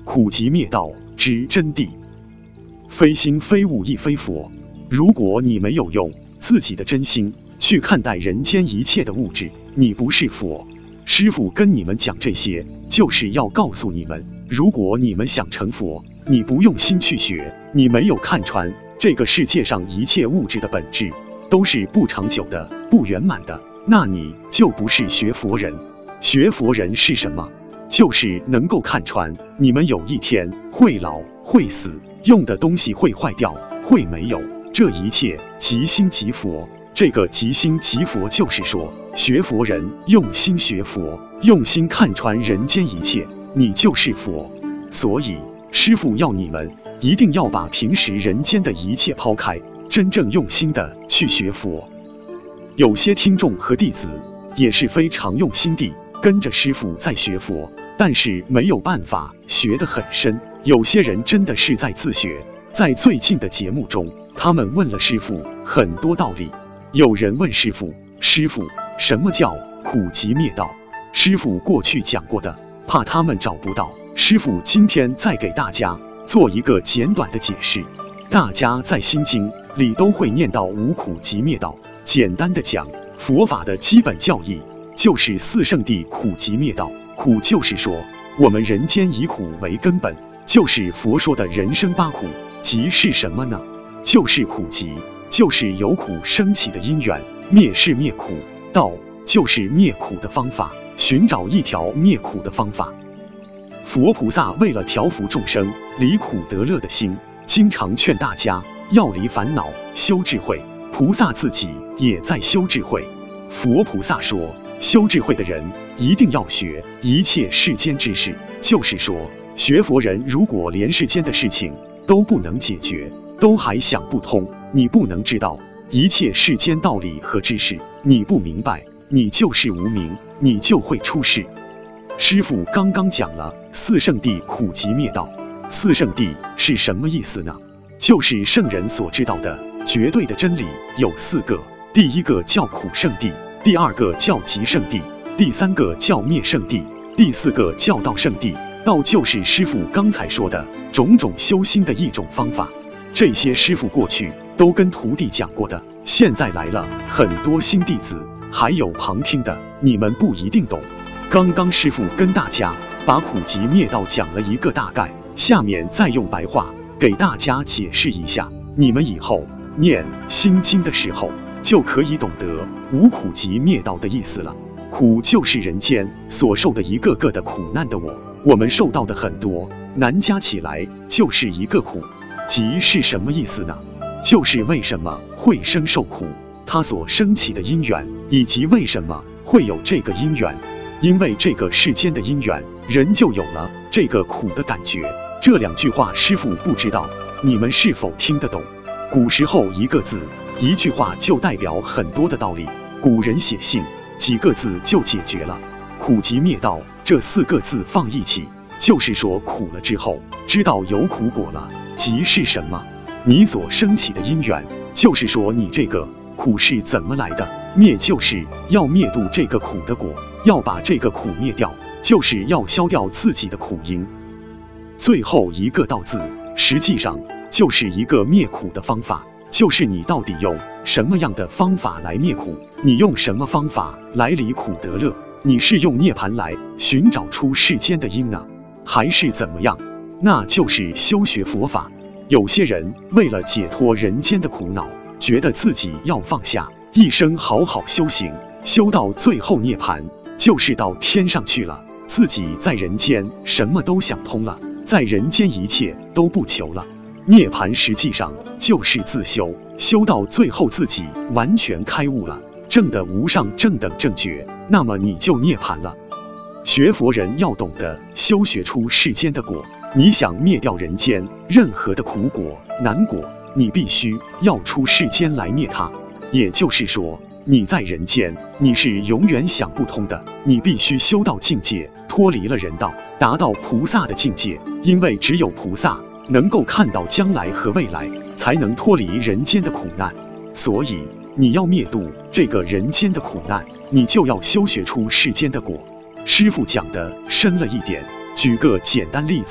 苦集灭道之真谛。非心非物亦非佛。如果你没有用自己的真心去看待人间一切的物质，你不是佛。师父跟你们讲这些，就是要告诉你们，如果你们想成佛，你不用心去学，你没有看穿这个世界上一切物质的本质都是不长久的、不圆满的，那你就不是学佛人。学佛人是什么？就是能够看穿你们有一天会老、会死，用的东西会坏掉、会没有，这一切即心即佛。这个即心即佛就是说，学佛人用心学佛，用心看穿人间一切，你就是佛。所以师父要你们一定要把平时人间的一切抛开，真正用心的去学佛。有些听众和弟子也是非常用心地跟着师父在学佛，但是没有办法学得很深。有些人真的是在自学。在最近的节目中，他们问了师父很多道理。有人问师父，师父，什么叫苦集灭道？师父过去讲过的，怕他们找不到，师父今天再给大家做一个简短的解释。大家在心经里都会念到无苦集灭道。简单的讲，佛法的基本教义就是四圣谛苦集灭道。苦就是说，我们人间以苦为根本，就是佛说的人生八苦。集是什么呢？就是苦集，就是由苦升起的因缘。灭是灭苦，道就是灭苦的方法，寻找一条灭苦的方法。佛菩萨为了调伏众生离苦得乐的心，经常劝大家要离烦恼，修智慧。菩萨自己也在修智慧。佛菩萨说，修智慧的人一定要学一切世间之事，就是说，学佛人如果连世间的事情都不能解决，都还想不通，你不能知道一切世间道理和知识，你不明白，你就是无明，你就会出事。师父刚刚讲了四圣谛苦集灭道。四圣谛是什么意思呢？就是圣人所知道的绝对的真理有4个。第一个叫苦圣谛，第二个叫集圣谛，第三个叫灭圣谛，第四个叫道圣谛。道就是师父刚才说的种种修心的一种方法，这些师父过去都跟徒弟讲过的，现在来了很多新弟子，还有旁听的，你们不一定懂。刚刚师父跟大家把苦集灭道讲了一个大概，下面再用白话给大家解释一下，你们以后念心经的时候就可以懂得无苦集灭道的意思了。苦就是人间所受的一个个的苦难的我们受到的很多难加起来就是一个苦。集是什么意思呢？就是为什么会生受苦，它所升起的因缘，以及为什么会有这个因缘。因为这个世间的因缘，人就有了这个苦的感觉。这2句话师父不知道你们是否听得懂。古时候一个字一句话就代表很多的道理，古人写信几个字就解决了。苦集灭道这4个字放一起，就是说苦了之后知道有苦果了。集是什么？你所升起的因缘，就是说你这个苦是怎么来的。灭就是要灭度这个苦的果，要把这个苦灭掉，就是要消掉自己的苦因。最后一个道字，实际上就是一个灭苦的方法，就是你到底用什么样的方法来灭苦，你用什么方法来离苦得乐，你是用涅槃来寻找出世间的因呢，还是怎么样？那就是修学佛法。有些人为了解脱人间的苦恼，觉得自己要放下，一生好好修行，修到最后涅槃，就是到天上去了，自己在人间什么都想通了，在人间一切都不求了。涅槃实际上就是自修，修到最后自己完全开悟了，证得无上正等正觉，那么你就涅槃了。学佛人要懂得修学出世间的果，你想灭掉人间任何的苦果难果，你必须要出世间来灭它。也就是说，你在人间你是永远想不通的，你必须修到境界，脱离了人道，达到菩萨的境界。因为只有菩萨能够看到将来和未来，才能脱离人间的苦难。所以你要灭度这个人间的苦难，你就要修学出世间的果。师父讲的深了一点，举个简单例子，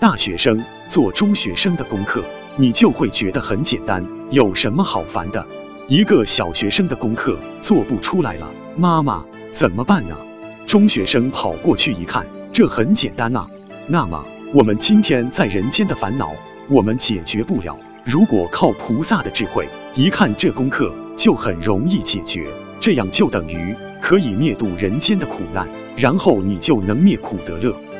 大学生做中学生的功课，你就会觉得很简单，有什么好烦的？一个小学生的功课做不出来了，妈妈怎么办呢？中学生跑过去一看，这很简单啊。那么我们今天在人间的烦恼，我们解决不了。如果靠菩萨的智慧，一看这功课就很容易解决，这样就等于可以灭度人间的苦难，然后你就能灭苦得乐。